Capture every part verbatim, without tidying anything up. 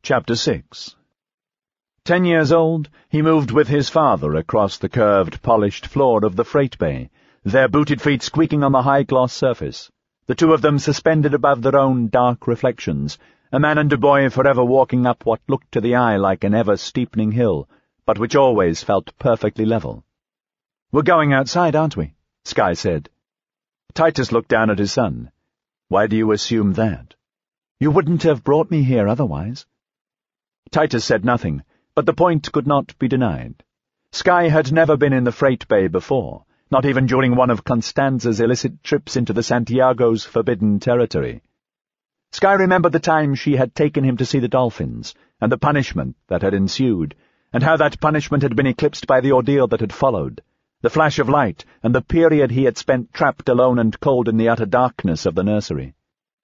Chapter six. Ten years old, he moved with his father across the curved, polished floor of the freight bay, their booted feet squeaking on the high-gloss surface, the two of them suspended above their own dark reflections, a man and a boy forever walking up what looked to the eye like an ever-steepening hill, but which always felt perfectly level. "We're going outside, aren't we?" Skye said. Titus looked down at his son. "Why do you assume that?" "You wouldn't have brought me here otherwise." Titus said nothing, but the point could not be denied. Skye had never been in the freight bay before, not even during one of Constanza's illicit trips into the Santiago's forbidden territory. Skye remembered the time she had taken him to see the dolphins, and the punishment that had ensued, and how that punishment had been eclipsed by the ordeal that had followed, the flash of light, and the period he had spent trapped alone and cold in the utter darkness of the nursery.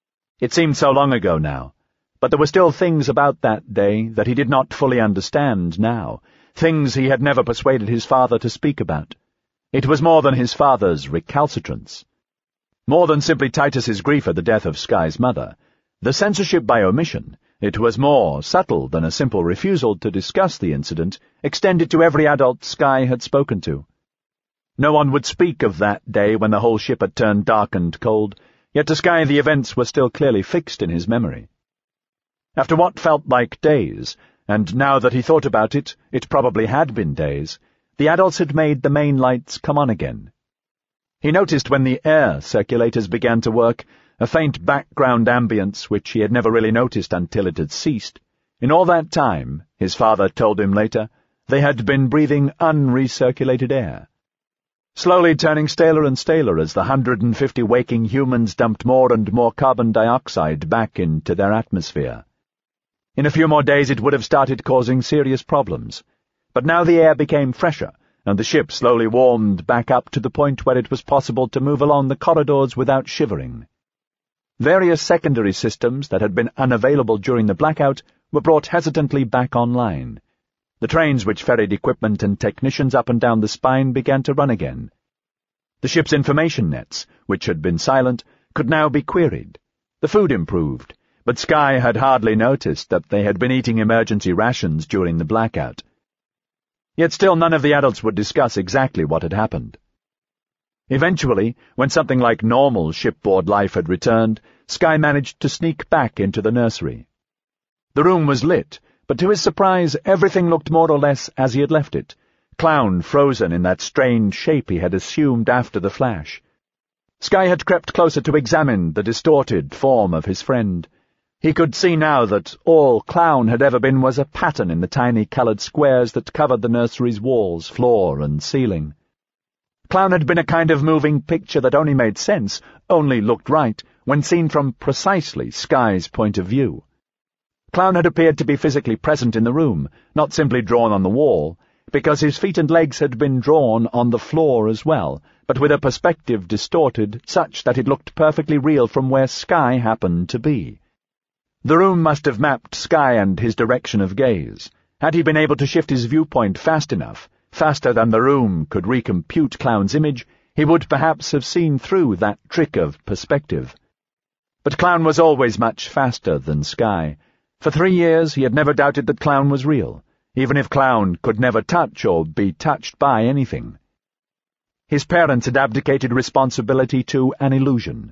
It seemed so long ago now, but there were still things about that day that he did not fully understand now, things he had never persuaded his father to speak about. It was more than his father's recalcitrance. More than simply Titus's grief at the death of Skye's mother. The censorship by omission, it was more subtle than a simple refusal to discuss the incident, extended to every adult Skye had spoken to. No one would speak of that day when the whole ship had turned dark and cold, yet to Skye the events were still clearly fixed in his memory. After what felt like days, and now that he thought about it, it probably had been days, the adults had made the main lights come on again. He noticed when the air circulators began to work, a faint background ambience which he had never really noticed until it had ceased. In all that time, his father told him later, they had been breathing unrecirculated air, slowly turning staler and staler as the hundred and fifty waking humans dumped more and more carbon dioxide back into their atmosphere. In a few more days it would have started causing serious problems, but now the air became fresher, and the ship slowly warmed back up to the point where it was possible to move along the corridors without shivering. Various secondary systems that had been unavailable during the blackout were brought hesitantly back online. The trains which ferried equipment and technicians up and down the spine began to run again. The ship's information nets, which had been silent, could now be queried. The food improved, but Skye had hardly noticed that they had been eating emergency rations during the blackout. Yet still none of the adults would discuss exactly what had happened. Eventually, when something like normal shipboard life had returned, Skye managed to sneak back into the nursery. The room was lit, but to his surprise everything looked more or less as he had left it, Clown frozen in that strange shape he had assumed after the flash. Skye had crept closer to examine the distorted form of his friend. He could see now that all Clown had ever been was a pattern in the tiny coloured squares that covered the nursery's walls, floor, and ceiling. Clown had been a kind of moving picture that only made sense, only looked right, when seen from precisely Skye's point of view. Clown had appeared to be physically present in the room, not simply drawn on the wall, because his feet and legs had been drawn on the floor as well, but with a perspective distorted such that it looked perfectly real from where Skye happened to be. The room must have mapped Skye and his direction of gaze. Had he been able to shift his viewpoint fast enough, faster than the room could recompute Clown's image, he would perhaps have seen through that trick of perspective. But Clown was always much faster than Skye. For three years he had never doubted that Clown was real, even if Clown could never touch or be touched by anything. His parents had abdicated responsibility to an illusion.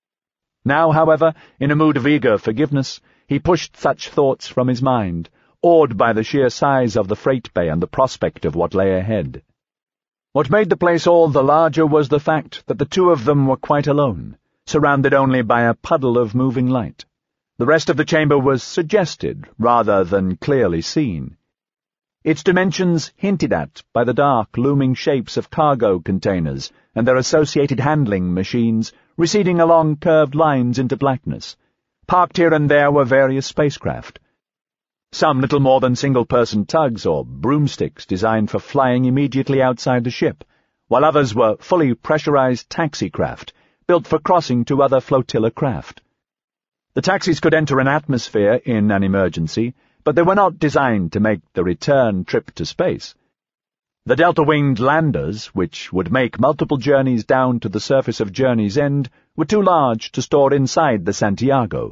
Now, however, in a mood of eager forgiveness, he pushed such thoughts from his mind, awed by the sheer size of the freight bay and the prospect of what lay ahead. What made the place all the larger was the fact that the two of them were quite alone, surrounded only by a puddle of moving light. The rest of the chamber was suggested rather than clearly seen, its dimensions hinted at by the dark, looming shapes of cargo containers and their associated handling machines receding along curved lines into blackness. Parked here and there were various spacecraft, some little more than single-person tugs or broomsticks designed for flying immediately outside the ship, while others were fully pressurized taxicraft, built for crossing to other flotilla craft. The taxis could enter an atmosphere in an emergency, but they were not designed to make the return trip to space. The delta-winged landers, which would make multiple journeys down to the surface of Journey's End, were too large to store inside the Santiago,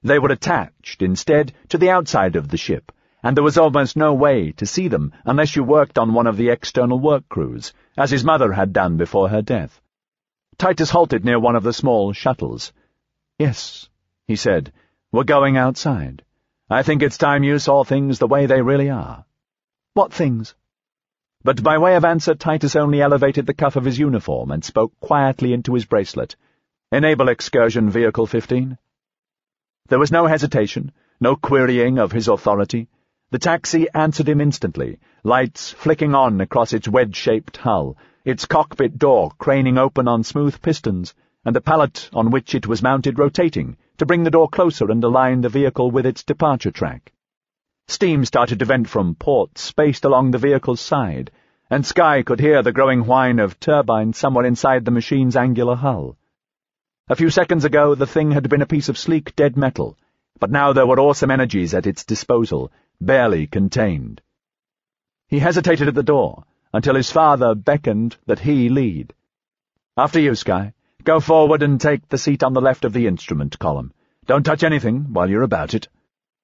They were attached, instead, to the outside of the ship, and there was almost no way to see them unless you worked on one of the external work crews, as his mother had done before her death. Titus halted near one of the small shuttles. "Yes," he said, "we're going outside. I think it's time you saw things the way they really are." "What things?" But by way of answer, Titus only elevated the cuff of his uniform and spoke quietly into his bracelet. "Enable excursion vehicle fifteen." There was no hesitation, no querying of his authority. The taxi answered him instantly, lights flicking on across its wedge-shaped hull, its cockpit door craning open on smooth pistons, and the pallet on which it was mounted rotating to bring the door closer and align the vehicle with its departure track. Steam started to vent from ports spaced along the vehicle's side, and Skye could hear the growing whine of turbines somewhere inside the machine's angular hull. A few seconds ago the thing had been a piece of sleek dead metal, but now there were awesome energies at its disposal, barely contained. He hesitated at the door, until his father beckoned that he lead. "After you, Skye. Go forward and take the seat on the left of the instrument column. Don't touch anything while you're about it."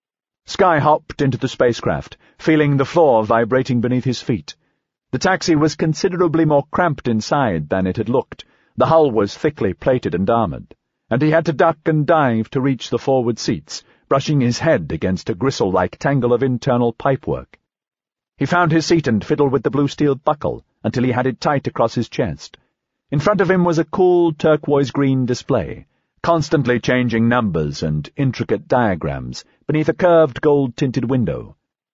Skye hopped into the spacecraft, feeling the floor vibrating beneath his feet. The taxi was considerably more cramped inside than it had looked. The hull was thickly plated and armored, and he had to duck and dive to reach the forward seats, brushing his head against a gristle-like tangle of internal pipework. He found his seat and fiddled with the blue steel buckle until he had it tight across his chest. In front of him was a cool turquoise-green display, constantly changing numbers and intricate diagrams beneath a curved gold-tinted window.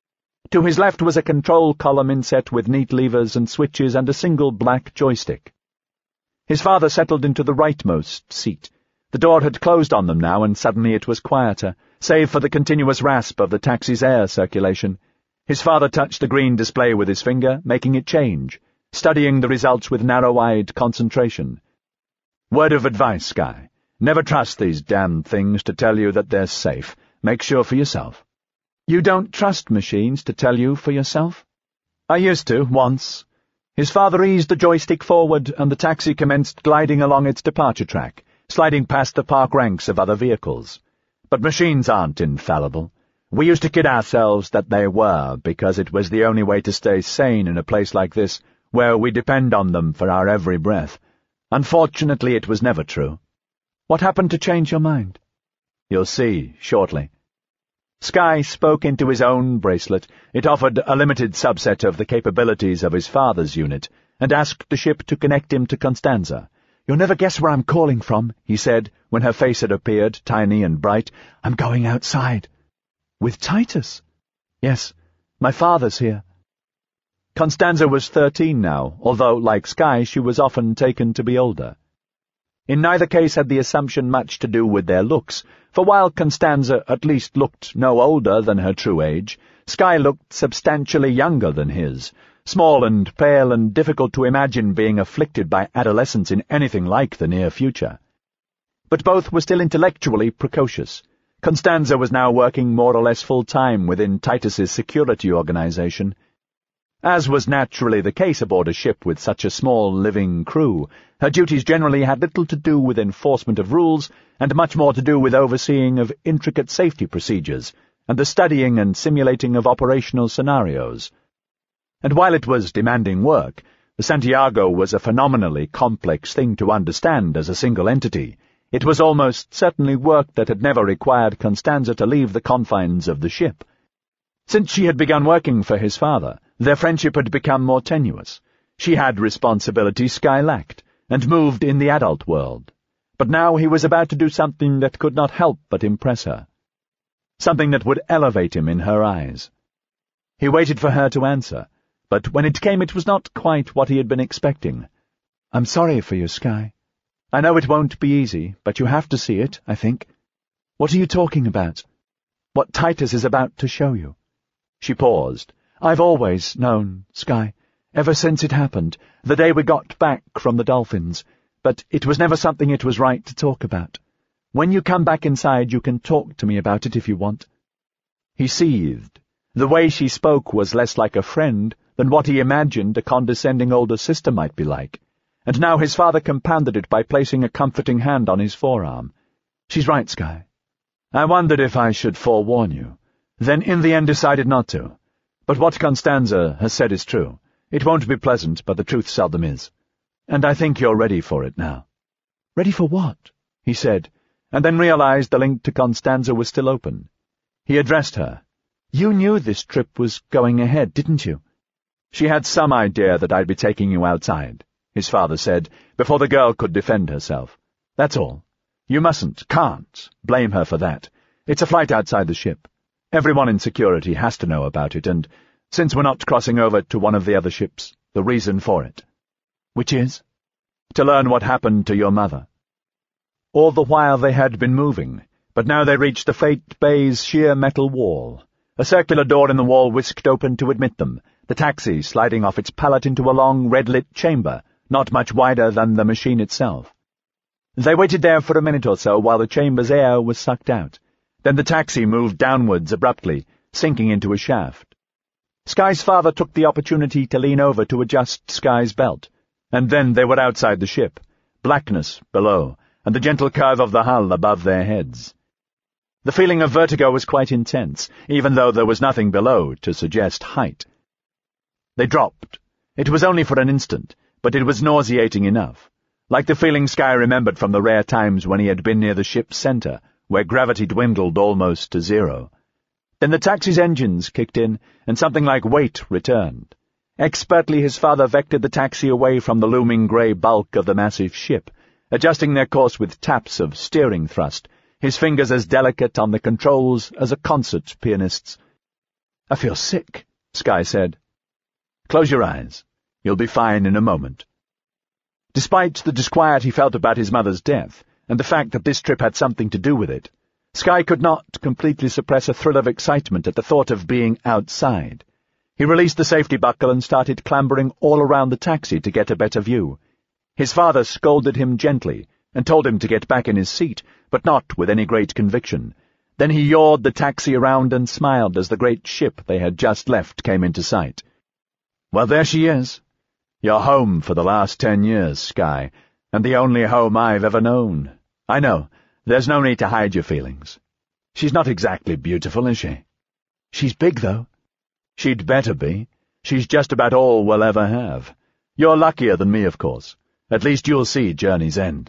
To his left was a control column inset with neat levers and switches and a single black joystick. His father settled into the rightmost seat. The door had closed on them now, and suddenly it was quieter, save for the continuous rasp of the taxi's air circulation. His father touched the green display with his finger, making it change, studying the results with narrow-eyed concentration. "Word of advice, Skye. Never trust these damned things to tell you that they're safe. Make sure for yourself." "You don't trust machines to tell you for yourself?" "I used to, once." His father eased the joystick forward, and the taxi commenced gliding along its departure track, sliding past the park ranks of other vehicles. But machines aren't infallible. We used to kid ourselves that they were, because it was the only way to stay sane in a place like this, where we depend on them for our every breath. Unfortunately, it was never true. "What happened to change your mind?" "You'll see, shortly." Skye spoke into his own bracelet. It offered a limited subset of the capabilities of his father's unit, and asked the ship to connect him to Constanza. "You'll never guess where I'm calling from," he said, when her face had appeared, tiny and bright. "I'm going outside." "With Titus?" "Yes, my father's here." Constanza was thirteen now, although, like Skye, she was often taken to be older. In neither case had the assumption much to do with their looks, for while Constanza at least looked no older than her true age, Skye looked substantially younger than his, small and pale and difficult to imagine being afflicted by adolescence in anything like the near future. But both were still intellectually precocious. Constanza was now working more or less full-time within Titus's security organization. As was naturally the case aboard a ship with such a small living crew, her duties generally had little to do with enforcement of rules and much more to do with overseeing of intricate safety procedures and the studying and simulating of operational scenarios. And while it was demanding work, the Santiago was a phenomenally complex thing to understand as a single entity. It was almost certainly work that had never required Constanza to leave the confines of the ship. Since she had begun working for his father, their friendship had become more tenuous. She had responsibilities Skye lacked, and moved in the adult world. But now he was about to do something that could not help but impress her. Something that would elevate him in her eyes. He waited for her to answer, but when it came it was not quite what he had been expecting. "I'm sorry for you, Skye. I know it won't be easy, but you have to see it, I think." "What are you talking about?" "What Titus is about to show you." She paused. "I've always known, Skye, ever since it happened, the day we got back from the Dolphins, but it was never something it was right to talk about. When you come back inside you can talk to me about it if you want." He seethed. The way she spoke was less like a friend than what he imagined a condescending older sister might be like, and now his father compounded it by placing a comforting hand on his forearm. "She's right, Skye. I wondered if I should forewarn you, then in the end decided not to. But what Constanza has said is true. It won't be pleasant, but the truth seldom is. And I think you're ready for it now." "Ready for what?" he said, and then realized the link to Constanza was still open. He addressed her. "You knew this trip was going ahead, didn't you?" "She had some idea that I'd be taking you outside," his father said, before the girl could defend herself. "That's all. You mustn't, can't, blame her for that. It's a flight outside the ship. Everyone in security has to know about it, and, since we're not crossing over to one of the other ships, the reason for it." "Which is?" "To learn what happened to your mother." All the while they had been moving, but now they reached the Freight Bay's sheer metal wall. A circular door in the wall whisked open to admit them, the taxi sliding off its pallet into a long, red-lit chamber, not much wider than the machine itself. They waited there for a minute or so while the chamber's air was sucked out. Then the taxi moved downwards abruptly, sinking into a shaft. Sky's father took the opportunity to lean over to adjust Sky's belt, and then they were outside the ship, blackness below, and the gentle curve of the hull above their heads. The feeling of vertigo was quite intense, even though there was nothing below to suggest height. They dropped. It was only for an instant, but it was nauseating enough, like the feeling Sky remembered from the rare times when he had been near the ship's center, where gravity dwindled almost to zero. Then the taxi's engines kicked in, and something like weight returned. Expertly his father vectored the taxi away from the looming grey bulk of the massive ship, adjusting their course with taps of steering thrust, his fingers as delicate on the controls as a concert pianist's. "I feel sick," Sky said. "Close your eyes. You'll be fine in a moment." Despite the disquiet he felt about his mother's death, and the fact that this trip had something to do with it, Sky could not completely suppress a thrill of excitement at the thought of being outside. He released the safety buckle and started clambering all around the taxi to get a better view. His father scolded him gently and told him to get back in his seat, but not with any great conviction. Then he yawed the taxi around and smiled as the great ship they had just left came into sight. "Well, there she is. You're home for the last ten years, Sky, and the only home I've ever known. I know, there's no need to hide your feelings. She's not exactly beautiful, is she?" "She's big, though." "She'd better be. She's just about all we'll ever have. You're luckier than me, of course. At least you'll see Journey's End."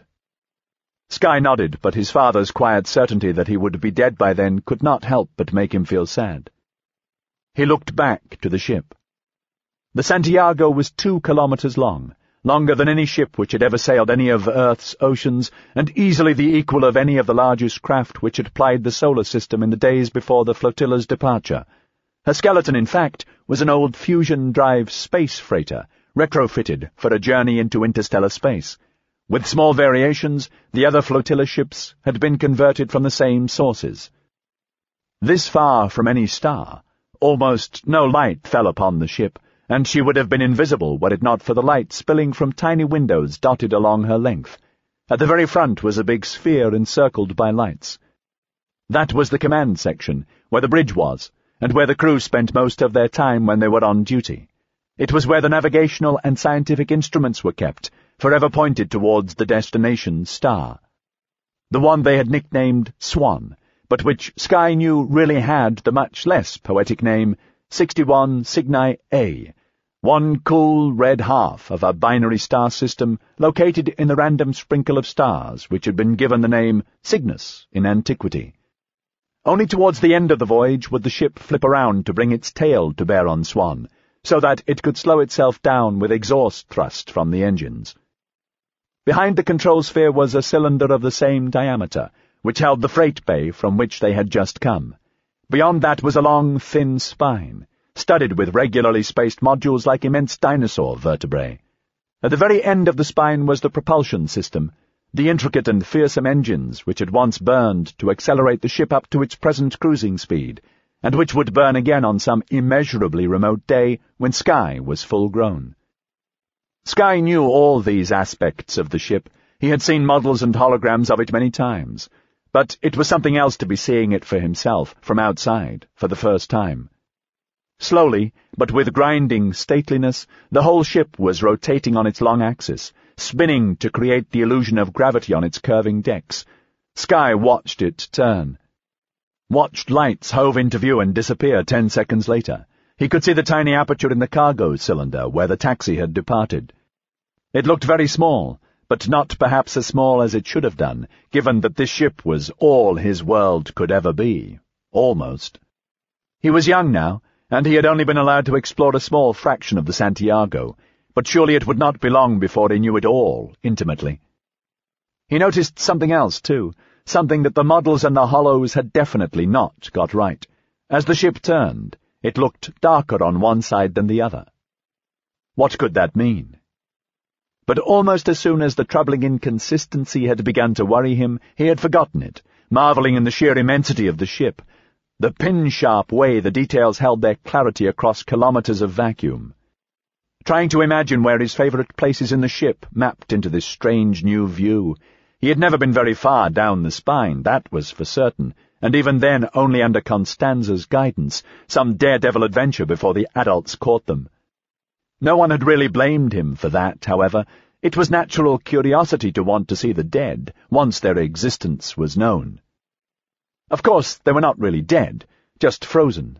Sky nodded, but his father's quiet certainty that he would be dead by then could not help but make him feel sad. He looked back to the ship. The Santiago was two kilometers long, longer than any ship which had ever sailed any of Earth's oceans, and easily the equal of any of the largest craft which had plied the solar system in the days before the flotilla's departure. Her skeleton, in fact, was an old fusion-drive space freighter, retrofitted for a journey into interstellar space. With small variations, the other flotilla ships had been converted from the same sources. This far from any star, almost no light fell upon the ship, and she would have been invisible were it not for the light spilling from tiny windows dotted along her length. At the very front was a big sphere encircled by lights. That was the command section, where the bridge was, and where the crew spent most of their time when they were on duty. It was where the navigational and scientific instruments were kept, forever pointed towards the destination star. The one they had nicknamed Swan, but which Sky knew really had the much less poetic name sixty-one Cygni A, one cool red half of a binary star system located in the random sprinkle of stars which had been given the name Cygnus in antiquity. Only towards the end of the voyage would the ship flip around to bring its tail to bear on Swan, so that it could slow itself down with exhaust thrust from the engines. Behind the control sphere was a cylinder of the same diameter, which held the freight bay from which they had just come. Beyond that was a long, thin spine, studded with regularly spaced modules like immense dinosaur vertebrae. At the very end of the spine was the propulsion system, the intricate and fearsome engines which had once burned to accelerate the ship up to its present cruising speed, and which would burn again on some immeasurably remote day when Sky was full-grown. Sky knew all these aspects of the ship. He had seen models and holograms of it many times, but it was something else to be seeing it for himself, from outside, for the first time. Slowly, but with grinding stateliness, the whole ship was rotating on its long axis, spinning to create the illusion of gravity on its curving decks. Sky watched it turn. watched lights hove into view and disappear ten seconds later. He could see the tiny aperture in the cargo cylinder where the taxi had departed. It looked very small, but not perhaps as small as it should have done, given that this ship was all his world could ever be. Almost. He was young now, and he had only been allowed to explore a small fraction of the Santiago, but surely it would not be long before he knew it all, intimately. He noticed something else, too, something that the models and the hollows had definitely not got right. As the ship turned, it looked darker on one side than the other. What could that mean? But almost as soon as the troubling inconsistency had begun to worry him, he had forgotten it, marveling in the sheer immensity of the ship, the pin-sharp way the details held their clarity across kilometers of vacuum. Trying to imagine where his favorite places in the ship mapped into this strange new view. He had never been very far down the spine, that was for certain, and even then only under Constanza's guidance, some daredevil adventure before the adults caught them. No one had really blamed him for that, however. It was natural curiosity to want to see the dead, once their existence was known. Of course, they were not really dead, just frozen.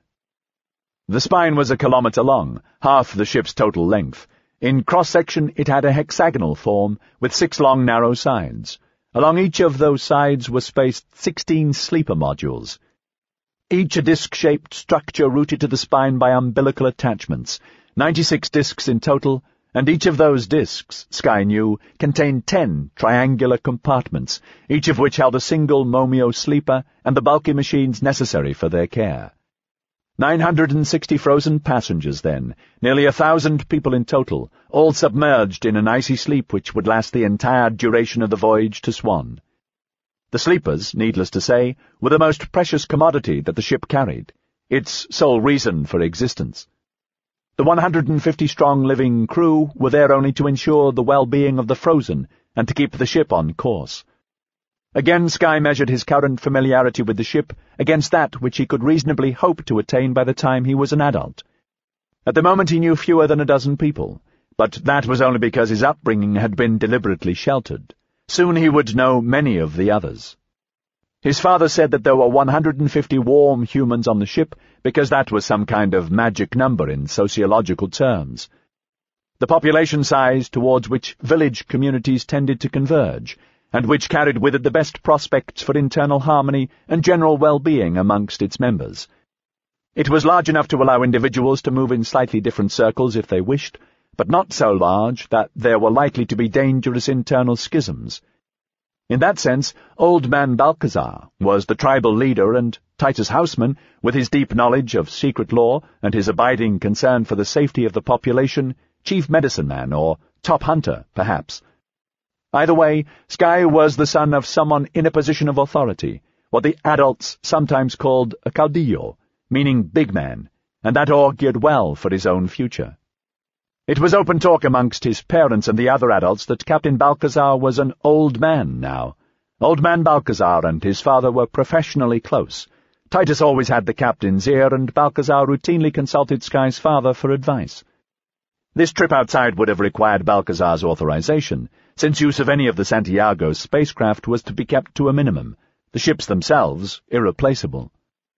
The spine was a kilometre long, half the ship's total length. In cross-section it had a hexagonal form, with six long narrow sides. Along each of those sides were spaced sixteen sleeper modules, each a disc-shaped structure rooted to the spine by umbilical attachments, ninety-six discs in total, and each of those discs, Skye knew, contained ten triangular compartments, each of which held a single Momio sleeper and the bulky machines necessary for their care. Nine hundred and sixty frozen passengers, then, nearly a thousand people in total, all submerged in an icy sleep which would last the entire duration of the voyage to Swan. The sleepers, needless to say, were the most precious commodity that the ship carried, its sole reason for existence. The one hundred and fifty strong living crew were there only to ensure the well-being of the frozen and to keep the ship on course. Again Skye measured his current familiarity with the ship against that which he could reasonably hope to attain by the time he was an adult. At the moment he knew fewer than a dozen people, but that was only because his upbringing had been deliberately sheltered. Soon he would know many of the others. His father said that there were one hundred and fifty warm humans on the ship, because that was some kind of magic number in sociological terms. The population size towards which village communities tended to converge, and which carried with it the best prospects for internal harmony and general well-being amongst its members. It was large enough to allow individuals to move in slightly different circles if they wished, but not so large that there were likely to be dangerous internal schisms. In that sense, Old Man Balcazar was the tribal leader, and Titus Houseman, with his deep knowledge of secret law and his abiding concern for the safety of the population, chief medicine man or top hunter, perhaps. Either way, Skye was the son of someone in a position of authority, what the adults sometimes called a caudillo, meaning big man, and that augured well for his own future. It was open talk amongst his parents and the other adults that Captain Balcazar was an old man now. Old Man Balcazar and his father were professionally close. Titus always had the captain's ear, and Balcazar routinely consulted Skye's father for advice. This trip outside would have required Balcazar's authorization, since use of any of the Santiago's spacecraft was to be kept to a minimum, the ships themselves irreplaceable.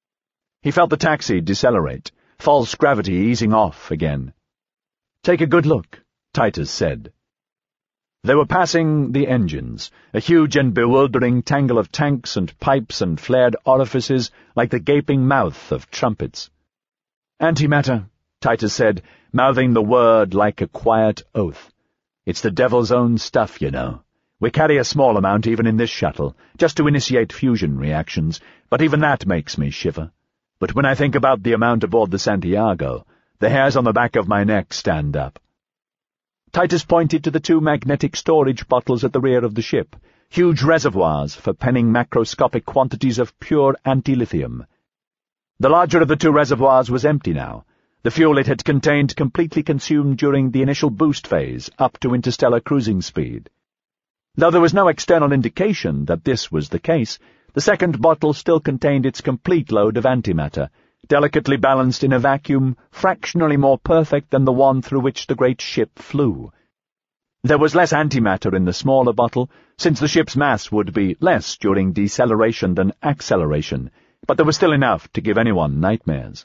He felt the taxi decelerate, false gravity easing off again. "Take a good look," Titus said. They were passing the engines, a huge and bewildering tangle of tanks and pipes and flared orifices like the gaping mouth of trumpets. "Antimatter," Titus said, mouthing the word like a quiet oath. "It's the devil's own stuff, you know. We carry a small amount even in this shuttle, just to initiate fusion reactions, but even that makes me shiver. But when I think about the amount aboard the Santiago, the hairs on the back of my neck stand up." Titus pointed to the two magnetic storage bottles at the rear of the ship, huge reservoirs for penning macroscopic quantities of pure anti-lithium. The larger of the two reservoirs was empty now, the fuel it had contained completely consumed during the initial boost phase up to interstellar cruising speed. Though there was no external indication that this was the case, the second bottle still contained its complete load of antimatter, delicately balanced in a vacuum fractionally more perfect than the one through which the great ship flew. There was less antimatter in the smaller bottle, since the ship's mass would be less during deceleration than acceleration, but there was still enough to give anyone nightmares.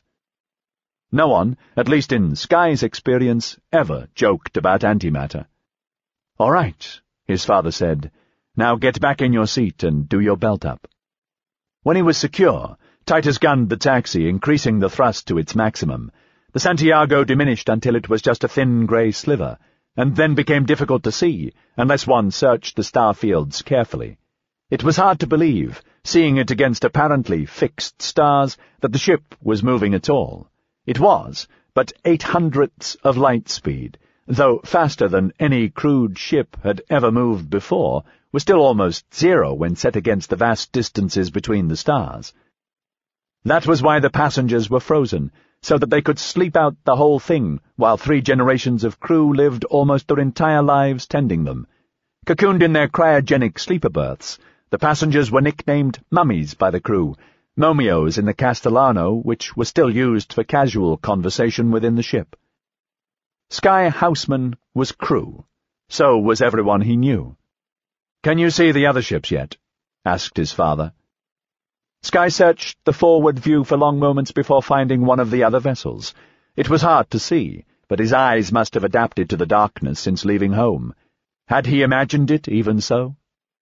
No one, at least in Sky's experience, ever joked about antimatter. "All right," his father said. "Now get back in your seat and do your belt up." When he was secure, Titus gunned the taxi, increasing the thrust to its maximum. The Santiago diminished until it was just a thin grey sliver, and then became difficult to see unless one searched the star fields carefully. It was hard to believe, seeing it against apparently fixed stars, that the ship was moving at all. It was, but eight hundredths of light speed, though faster than any crewed ship had ever moved before, was still almost zero when set against the vast distances between the stars. That was why the passengers were frozen, so that they could sleep out the whole thing, while three generations of crew lived almost their entire lives tending them. Cocooned in their cryogenic sleeper berths, the passengers were nicknamed mummies by the crew, momios in the Castellano, which was still used for casual conversation within the ship. Sky Houseman was crew. So was everyone he knew. "Can you see the other ships yet?" asked his father. Sky searched the forward view for long moments before finding one of the other vessels. It was hard to see, but his eyes must have adapted to the darkness since leaving home. Had he imagined it even so?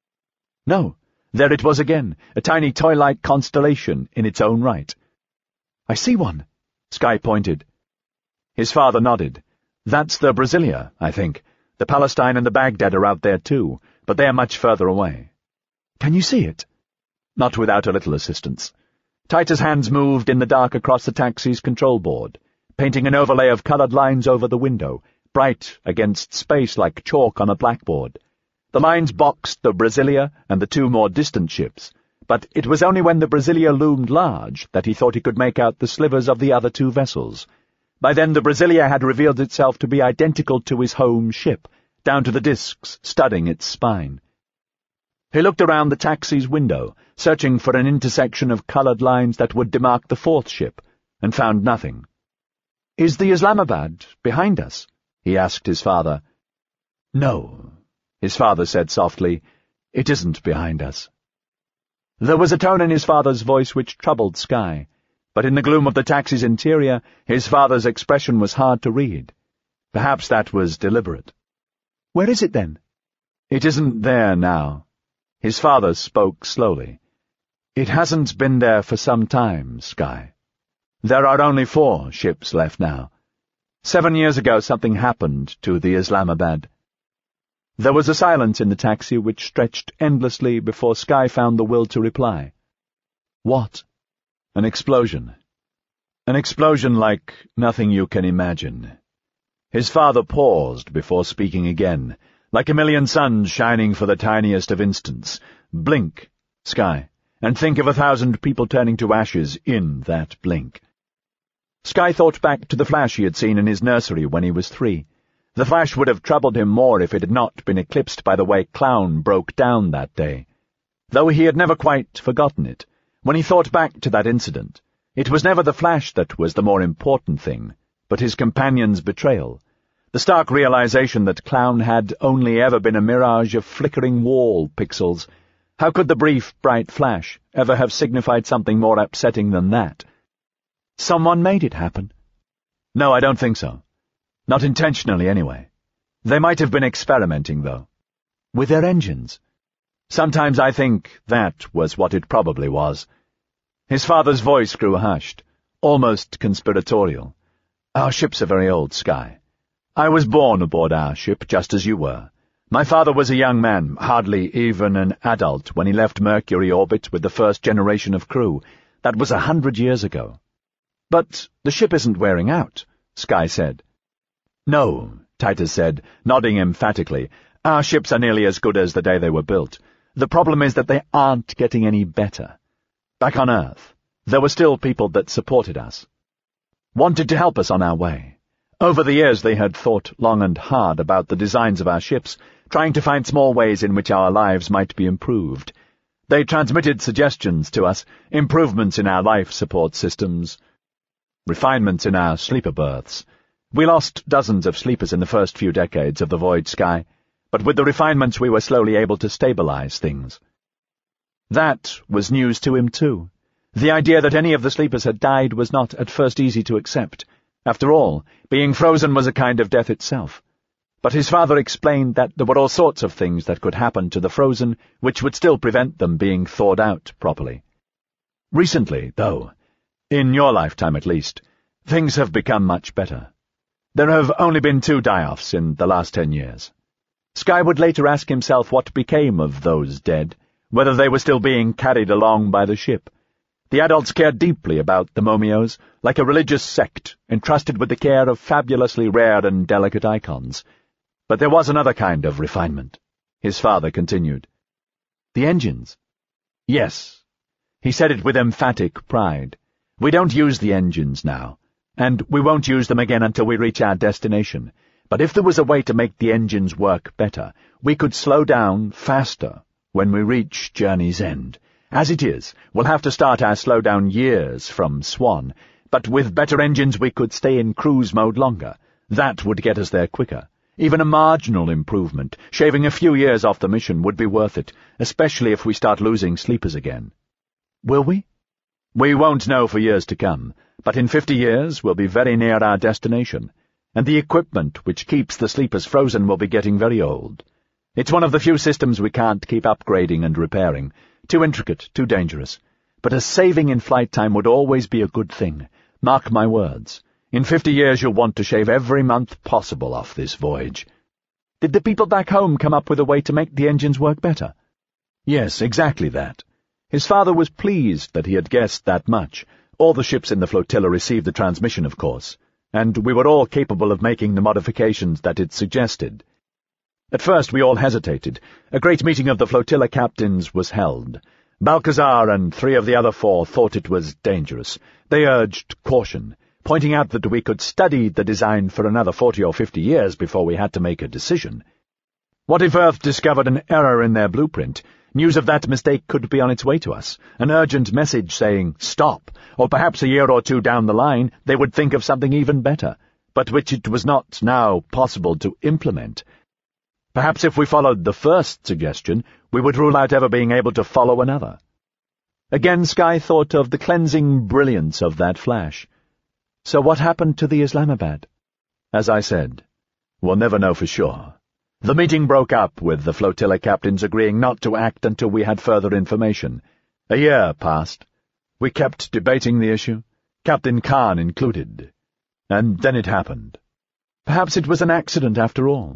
No, there it was again, a tiny toy-like constellation in its own right. "I see one," Sky pointed. His father nodded. "That's the Brasilia, I think. The Palestine and the Baghdad are out there too, but they are much further away." "Can you see it?" Not without a little assistance. Titus' hands moved in the dark across the taxi's control board, painting an overlay of colored lines over the window, bright against space like chalk on a blackboard. The lines boxed the Brasilia and the two more distant ships, but it was only when the Brasilia loomed large that he thought he could make out the slivers of the other two vessels. By then the Brasilia had revealed itself to be identical to his home ship, down to the discs studding its spine. He looked around the taxi's window, searching for an intersection of colored lines that would demark the fourth ship, and found nothing. "Is the Islamabad behind us?" he asked his father. "No," his father said softly. "It isn't behind us." There was a tone in his father's voice which troubled Sky, but in the gloom of the taxi's interior, his father's expression was hard to read. Perhaps that was deliberate. "Where is it, then?" "It isn't there now." His father spoke slowly. "It hasn't been there for some time, Sky. There are only four ships left now. Seven years ago something happened to the Islamabad." There was a silence in the taxi which stretched endlessly before Sky found the will to reply. "What?" "An explosion. An explosion like nothing you can imagine." His father paused before speaking again, like a million suns shining for the tiniest of instants. "Blink, Sky, and think of a thousand people turning to ashes in that blink." Sky thought back to the flash he had seen in his nursery when he was three. The flash would have troubled him more if it had not been eclipsed by the way Clown broke down that day. Though he had never quite forgotten it, when he thought back to that incident, it was never the flash that was the more important thing, but his companion's betrayal, the stark realization that Clown had only ever been a mirage of flickering wall pixels. How could the brief, bright flash ever have signified something more upsetting than that? Someone made it happen? No, I don't think so. Not intentionally, anyway. They might have been experimenting, though. With their engines. Sometimes I think that was what it probably was. His father's voice grew hushed, almost conspiratorial. "Our ships are very old, Sky. I was born aboard our ship, just as you were. My father was a young man, hardly even an adult, when he left Mercury orbit with the first generation of crew. That was a hundred years ago." "But the ship isn't wearing out," Sky said. "No," Titus said, nodding emphatically. "Our ships are nearly as good as the day they were built. The problem is that they aren't getting any better. Back on Earth, there were still people that supported us, wanted to help us on our way. Over the years they had thought long and hard about the designs of our ships, trying to find small ways in which our lives might be improved. They transmitted suggestions to us, improvements in our life support systems, refinements in our sleeper berths. We lost dozens of sleepers in the first few decades of the Void Sky, but with the refinements we were slowly able to stabilize things." That was news to him, too. The idea that any of the sleepers had died was not at first easy to accept. After all, being frozen was a kind of death itself. But his father explained that there were all sorts of things that could happen to the frozen which would still prevent them being thawed out properly. Recently, though, in your lifetime at least, things have become much better. There have only been two die-offs in the last ten years. Sky would later ask himself what became of those dead, whether they were still being carried along by the ship. The adults cared deeply about the Momios, like a religious sect entrusted with the care of fabulously rare and delicate icons. But there was another kind of refinement, his father continued. The engines. Yes. He said it with emphatic pride. We don't use the engines now, and we won't use them again until we reach our destination. But if there was a way to make the engines work better, we could slow down faster when we reach Journey's End. As it is, we'll have to start our slowdown years from Swan, but with better engines we could stay in cruise mode longer. That would get us there quicker. Even a marginal improvement, shaving a few years off the mission, would be worth it, especially if we start losing sleepers again. Will we? We won't know for years to come, but in fifty years we'll be very near our destination, and the equipment which keeps the sleepers frozen will be getting very old. It's one of the few systems we can't keep upgrading and repairing. Too intricate, too dangerous. But a saving in flight time would always be a good thing. Mark my words. In fifty years you'll want to shave every month possible off this voyage. Did the people back home come up with a way to make the engines work better? Yes, exactly that. His father was pleased that he had guessed that much. All the ships in the flotilla received the transmission, of course, and we were all capable of making the modifications that it suggested. At first we all hesitated. A great meeting of the flotilla captains was held. Balcazar and three of the other four thought it was dangerous. They urged caution, pointing out that we could study the design for another forty or fifty years before we had to make a decision. What if Earth discovered an error in their blueprint? News of that mistake could be on its way to us, an urgent message saying, stop, or perhaps a year or two down the line they would think of something even better, but which it was not now possible to implement. Perhaps if we followed the first suggestion, we would rule out ever being able to follow another. Again Sky thought of the cleansing brilliance of that flash. So what happened to the Islamabad? As I said, we'll never know for sure. The meeting broke up with the flotilla captains agreeing not to act until we had further information. A year passed. We kept debating the issue, Captain Khan included. And then it happened. Perhaps it was an accident after all.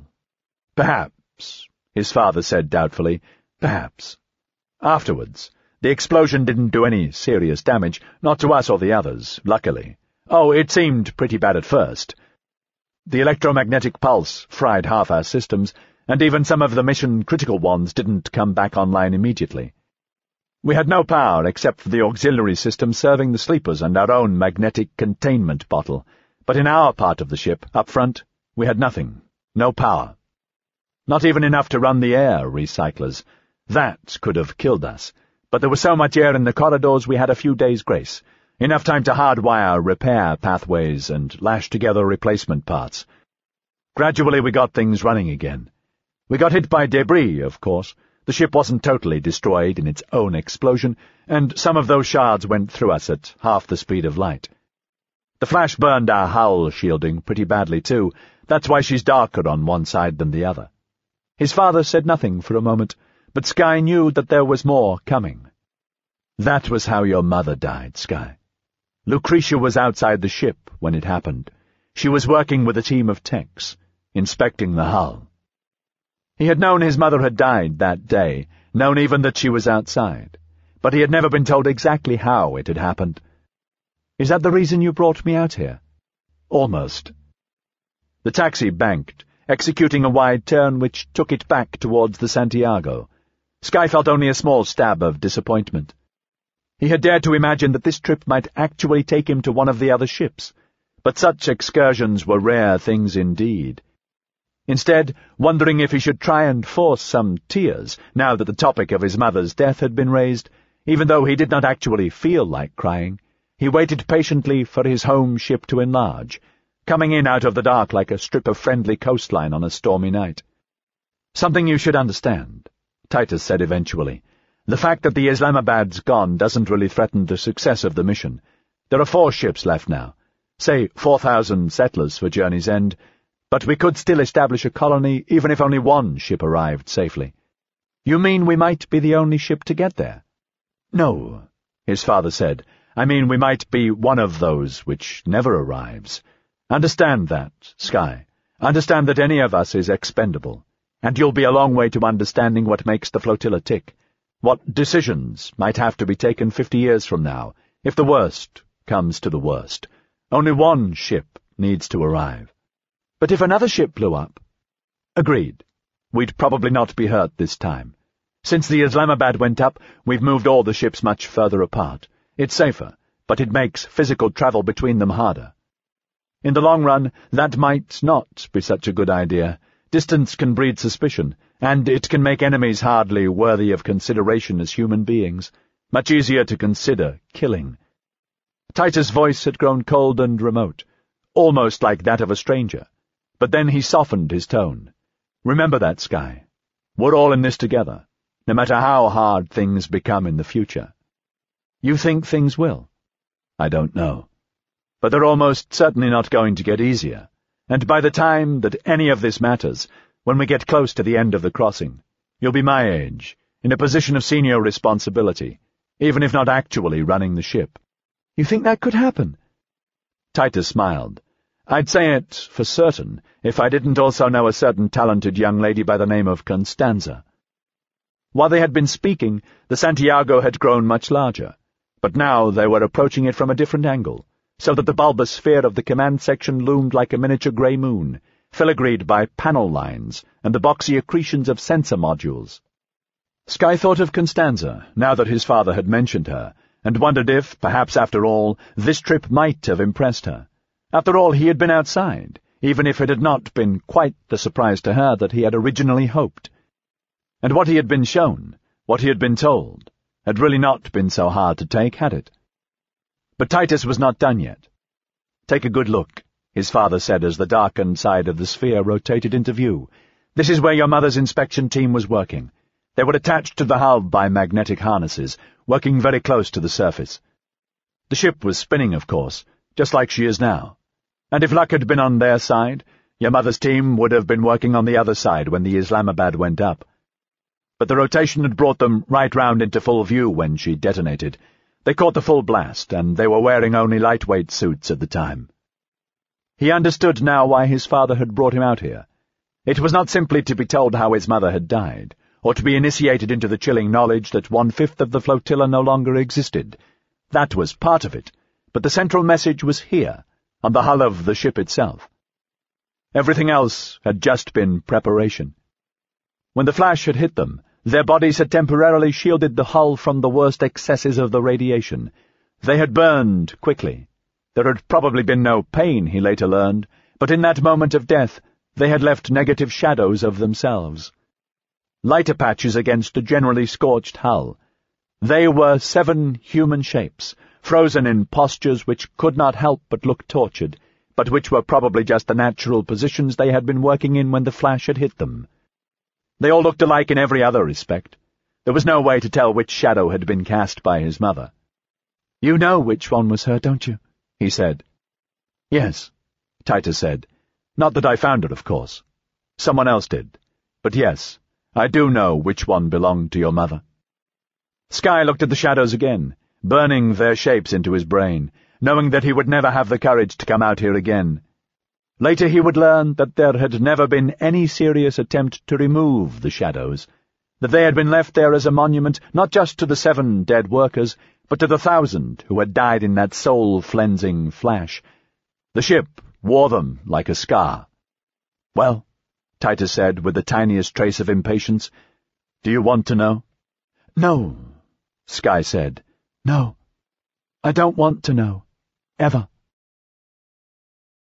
Perhaps, his father said doubtfully. Perhaps. Afterwards, the explosion didn't do any serious damage, not to us or the others, luckily. Oh, it seemed pretty bad at first. The electromagnetic pulse fried half our systems, and even some of the mission-critical ones didn't come back online immediately. We had no power except for the auxiliary system serving the sleepers and our own magnetic containment bottle, but in our part of the ship, up front, we had nothing, no power. Not even enough to run the air recyclers. That could have killed us, but there was so much air in the corridors we had a few days' grace. Enough time to hardwire repair pathways and lash together replacement parts. Gradually we got things running again. We got hit by debris, of course. The ship wasn't totally destroyed in its own explosion, and some of those shards went through us at half the speed of light. The flash burned our hull shielding pretty badly too. That's why she's darker on one side than the other. His father said nothing for a moment, but Sky knew that there was more coming. That was how your mother died, Sky. Lucretia was outside the ship when it happened. She was working with a team of techs, inspecting the hull. He had known his mother had died that day, known even that she was outside, but he had never been told exactly how it had happened. Is that the reason you brought me out here? Almost. The taxi banked, executing a wide turn which took it back towards the Santiago. Sky felt only a small stab of disappointment. He had dared to imagine that this trip might actually take him to one of the other ships, but such excursions were rare things indeed. Instead, wondering if he should try and force some tears, now that the topic of his mother's death had been raised, even though he did not actually feel like crying, he waited patiently for his home ship to enlarge, coming in out of the dark like a strip of friendly coastline on a stormy night. Something you should understand, Titus said eventually. The fact that the Islamabad's gone doesn't really threaten the success of the mission. There are four ships left now, say four thousand settlers for Journey's End, but we could still establish a colony even if only one ship arrived safely. You mean we might be the only ship to get there? No, his father said. I mean we might be one of those which never arrives. Understand that, Sky. Understand that any of us is expendable, and you'll be a long way to understanding what makes the flotilla tick, what decisions might have to be taken fifty years from now, if the worst comes to the worst. Only one ship needs to arrive. But if another ship blew up? Agreed. We'd probably not be hurt this time. Since the Islamabad went up, we've moved all the ships much further apart. It's safer, but it makes physical travel between them harder. In the long run, that might not be such a good idea. Distance can breed suspicion, and it can make enemies hardly worthy of consideration as human beings. Much easier to consider killing. Titus' voice had grown cold and remote, almost like that of a stranger. But then he softened his tone. Remember that, Sky. We're all in this together, no matter how hard things become in the future. You think things will? I don't know. But they're almost certainly not going to get easier, and by the time that any of this matters, when we get close to the end of the crossing, you'll be my age, in a position of senior responsibility, even if not actually running the ship. You think that could happen? Titus smiled. I'd say it for certain if I didn't also know a certain talented young lady by the name of Constanza. While they had been speaking, the Santiago had grown much larger, but now they were approaching it from a different angle, so that the bulbous sphere of the command section loomed like a miniature grey moon, filigreed by panel lines and the boxy accretions of sensor modules. Sky thought of Constanza, now that his father had mentioned her, and wondered if, perhaps after all, this trip might have impressed her. After all, he had been outside, even if it had not been quite the surprise to her that he had originally hoped. And what he had been shown, what he had been told, had really not been so hard to take, had it? But Titus was not done yet. Take a good look, his father said as the darkened side of the sphere rotated into view. This is where your mother's inspection team was working. They were attached to the hull by magnetic harnesses, working very close to the surface. The ship was spinning, of course, just like she is now. And if luck had been on their side, your mother's team would have been working on the other side when the Islamabad went up. But the rotation had brought them right round into full view when she detonated. They caught the full blast, and they were wearing only lightweight suits at the time. He understood now why his father had brought him out here. It was not simply to be told how his mother had died, or to be initiated into the chilling knowledge that one-fifth of the flotilla no longer existed. That was part of it, but the central message was here, on the hull of the ship itself. Everything else had just been preparation. When the flash had hit them, their bodies had temporarily shielded the hull from the worst excesses of the radiation. They had burned quickly. There had probably been no pain, he later learned, but in that moment of death they had left negative shadows of themselves. Lighter patches against a generally scorched hull. They were seven human shapes, frozen in postures which could not help but look tortured, but which were probably just the natural positions they had been working in when the flash had hit them. They all looked alike in every other respect. There was no way to tell which shadow had been cast by his mother. "You know which one was her, don't you?" he said. "Yes," Titus said. "Not that I found her, of course. Someone else did. But yes, I do know which one belonged to your mother." Sky looked at the shadows again, burning their shapes into his brain, knowing that he would never have the courage to come out here again. Later he would learn that there had never been any serious attempt to remove the shadows, that they had been left there as a monument not just to the seven dead workers, but to the thousand who had died in that soul-flensing flash. The ship wore them like a scar. "Well," Titus said with the tiniest trace of impatience, "do you want to know?" "No," Sky said. "No. I don't want to know. Ever."